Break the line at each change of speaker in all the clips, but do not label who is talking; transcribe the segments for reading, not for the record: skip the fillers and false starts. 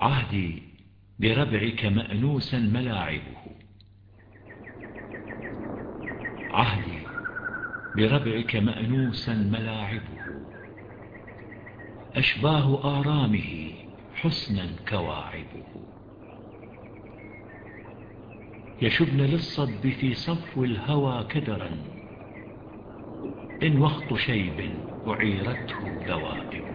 عهدي بربعك مأنوسا ملاعبه، عهدي بربعك مأنوسا ملاعبه، أشباه آرامه حسنا كواعبه. يشبن للصب في صفو الهوى كدرا، إن وخط شيب أعيرته ذوائب.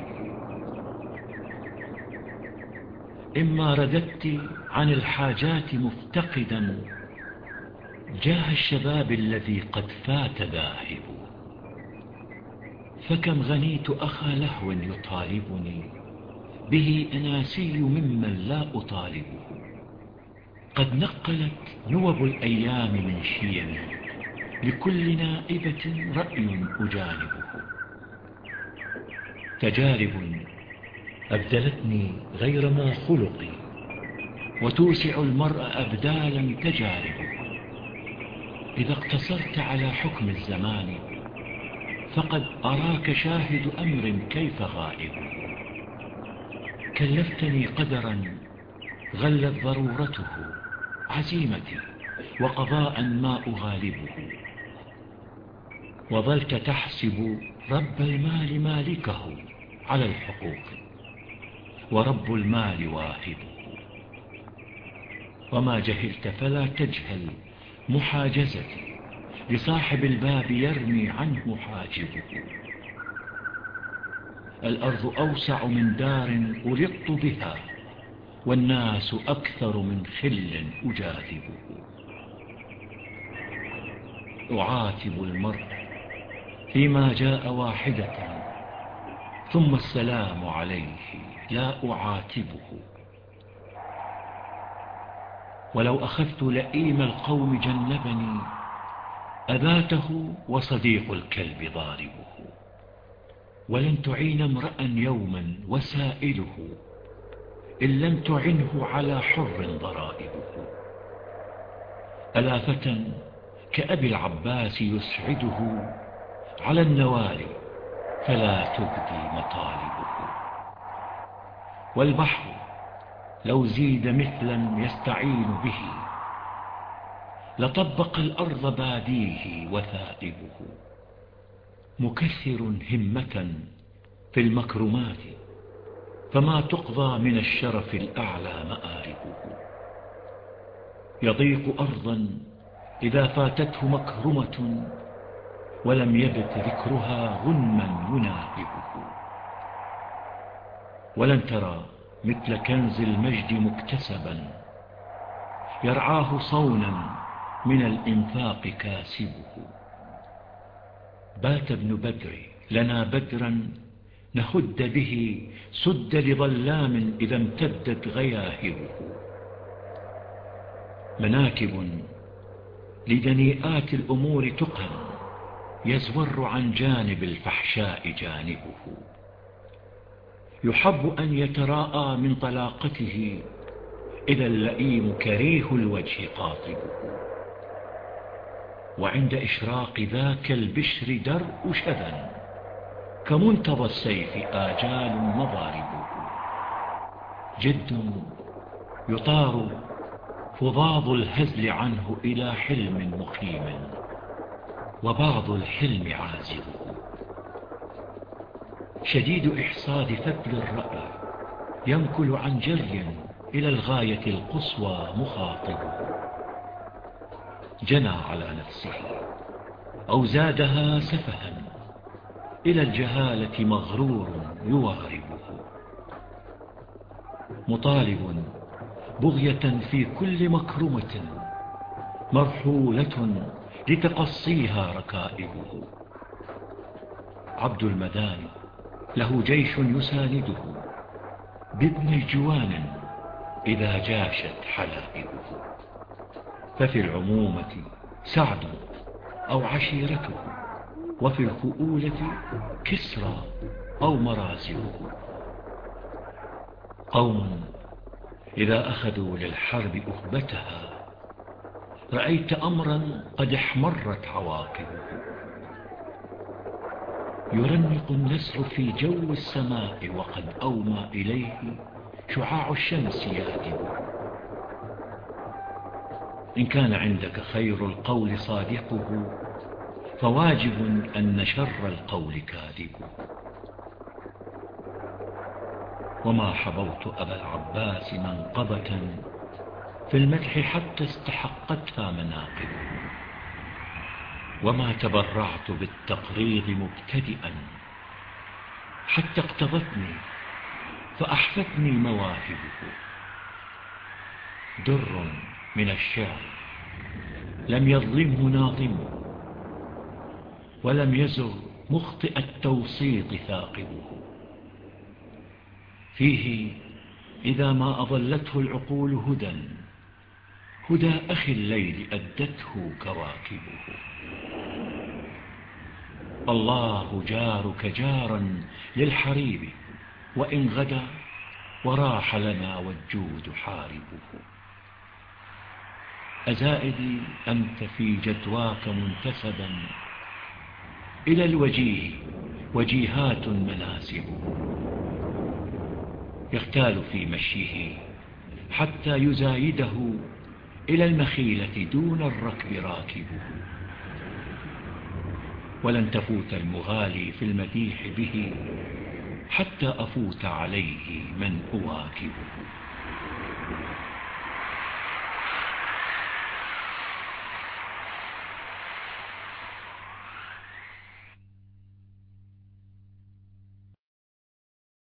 إما رددت عن الحاجات مفتقدا جاه الشباب الذي قد فات ذاهب. فكم غنيت أخا لهو يطالبني به أناسي ممن لا أطالبه. قد نقلت نوب الأيام من شيمي لكل نائبة رأي أجانبه. تجارب أبدلتني غير ما خلقي، وتوسع المرء أبدالا تجاربه. إذا اقتصرت على حكم الزمان فقد أراك شاهد أمر كيف غائب. كلفتني قدرا غلت ضرورته عزيمتي وقضاء ما أغالبه. وظلت تحسب رب المال مالكه على الحقوق، ورب المال واهبه. وما جهلت فلا تجهل محاجزتي لصاحب الباب يرمي عنه حاجبه. الأرض أوسع من دار ألط بها، والناس أكثر من خل أجاذبه. أعاتب المرء فيما جاء واحدة، ثم السلام عليه لا أعاتبه. ولو أخذت لئيم القوم جنبني أباته وصديق الكلب ضاربه. ولن تعين امرأ يوما وسائله إن لم تعنه على حر ضرائبه. ألا فتى كأبي العباس يسعده على النوال فلا تبدي مطالبه. والبحر لو زيد مثلا يستعين به لطبق الأرض باديه وثائبه. مكثر همة في المكرمات فما تقضى من الشرف الأعلى مآربه. يضيق أرضا إذا فاتته مكرمة ولم يبت ذكرها غنما يناهبه. ولن ترى مثل كنز المجد مكتسبا يرعاه صونا من الإنفاق كاسبه. بات ابن بدر لنا بدرا نهد به سد لظلام إذا امتدت غياهبه. مناكب لدنيئات الأمور تقن يزور عن جانب الفحشاء جانبه. يحب أن يتراءى من طلاقته إذا اللئيم كريه الوجه قاطبه. وعند إشراق ذاك البشر درء شذا كمنتضى السيف آجال مضاربه. جد يطار فضاض الهزل عنه إلى حلم مقيم، وبعض الحلم عازبه. شديد إحصاد فتل الرأي ينكل عن جري إلى الغاية القصوى مخاطبه. جنى على نفسه أو زادها سفها إلى الجهالة مغرور يواربه. مطالب بغية في كل مكرمة مرحولة لتقصيها ركائبه. عبد المدان له جيش يسانده بابن الجوان إذا جاشت حلائبه. ففي العمومة سعد أو عشيرته، وفي الخؤولة كسرى أو مرازبه. قوم إذا أخذوا للحرب أخبتها رأيت أمرا قد احمرت عواقبه. يرنق النسر في جو السماء وقد أومى إليه شعاع الشمس يهدم. إن كان عندك خير القول صادقه فواجب أن شر القول كاذب. وما حبوت أبا العباس منقبة في المدح حتى استحقتها مناقب. وما تبرعت بالتقريض مبتدئا حتى اقتضتني فأحفتني مواهبه. در من الشعر لم يظلمه ناظم، ولم يزر مخطئ التوسيط ثاقبه. فيه إذا ما أضلته العقول هدى أخي الليل أدته كواكبه. الله جارك جارا للحريب وإن غدا وراح لنا والجود حاربه. أزائدي أنت في جدواك منتسبا إلى الوجيه وجيهات مناسبه. يختال في مشيه حتى يزايده إلى المخيلة دون الركب راكبه. ولن تفوت المغالي في المديح به حتى أفوت عليه من أواكبه.